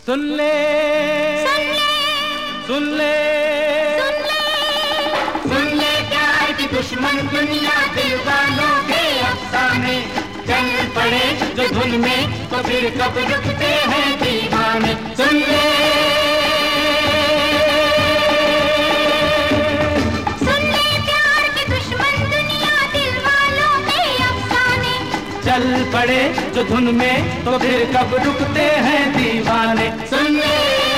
सुन ले सुन ले सुन ले सुन ले सुन ले प्यार की दुश्मन दुनिया दीवानों के अफसाने चल पड़े जो धुन में तो फिर कब रुकते हैं दीवाने। सुन ले सुन ले प्यार की दुश्मन दुनिया दिल वालों के अफसाने चल पड़े जो धुन में तो फिर कब रुकते हैं दीवाने। सुन ले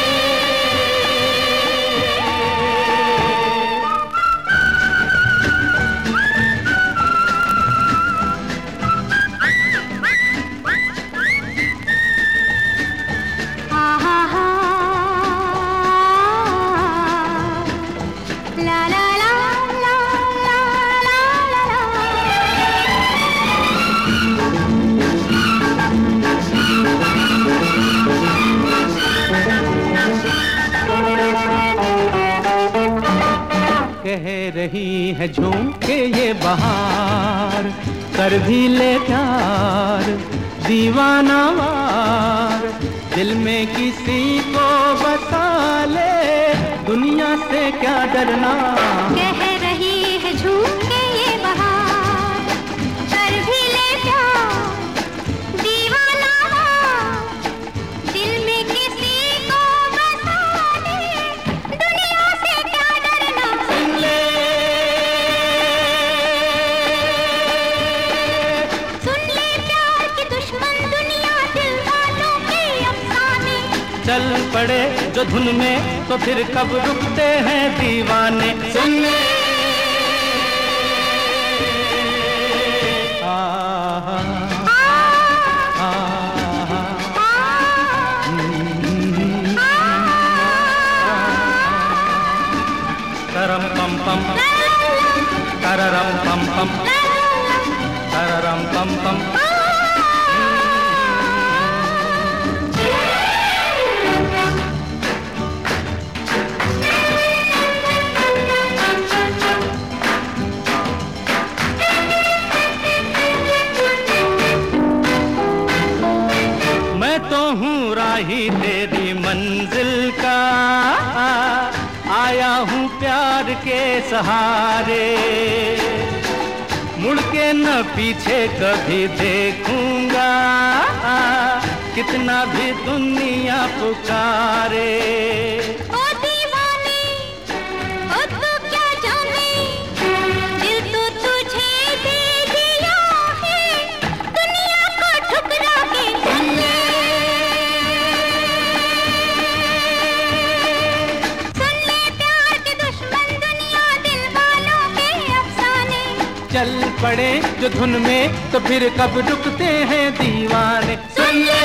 कह रही है झूम के ये बहार कर भी ले प्यार दीवाना वार दिल में किसी को बसा ले दुनिया से क्या डरना। कह रही है झूम के ये बहार कर भी ले प्यार दीवाना वार दिल में किसी को बसा ले दुनिया से क्या डरना। सुन ले सुन ले प्यार की दुश्मन दुनिया दिल वालों के अफसाने चल पड़े जो धुन में तो फिर कब रुकते हैं दीवाने। सुन ले तरम पम पम तररम पम पम तररम पम पम। मैं तो हूँ राही तेरी मंजिल का आया हूँ प्यार के सहारे मुड़ के न पीछे कभी देखूंगा कितना भी दुनिया पुकारे। ओ दीवाने ओ तू क्या जाने दिल तो तुझे दे दिया है दुनिया को ठुकरा के। सुन ले सुन ले प्यार की दुश्मन दुनिया दिल वालों के अफसाने चल पड़े जो धुन में तो फिर कब रुकते हैं दीवाने। सुन ले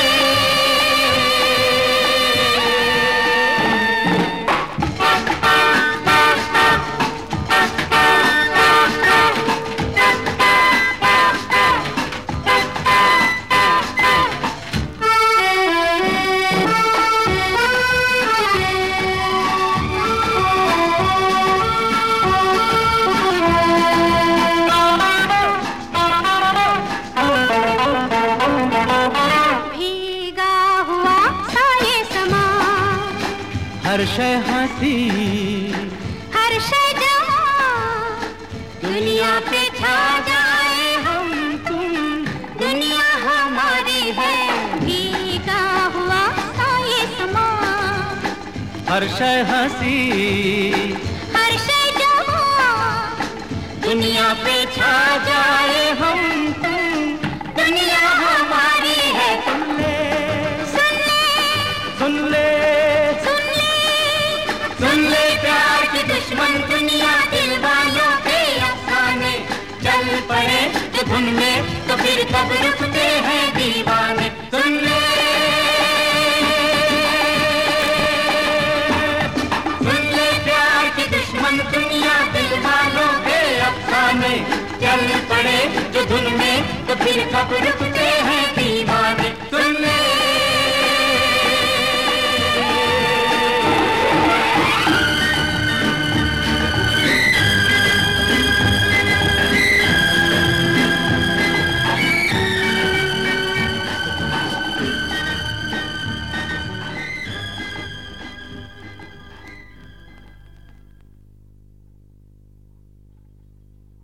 हर शय हंसी हर शय जवां दुनिया पे छा जाए हम तुम दुनिया हमारी है भीगा हुआ साये समा। हर शय हंसी हर शय जवां दुनिया पे छा जाए हम तुम दुनिया हमारी है। सुन ले सुन ले सुन ले सुन ले प्यार की दुश्मन दुनिया दिल वालों के अफसाने चल पड़े जो धुन में तो फिर कब रुकते हैं दीवाने। सुन ले सुन ले प्यार की दुश्मन दुनिया दिल वालों के अफसाने चल पड़े जो धुन में तो फिर कब रुकते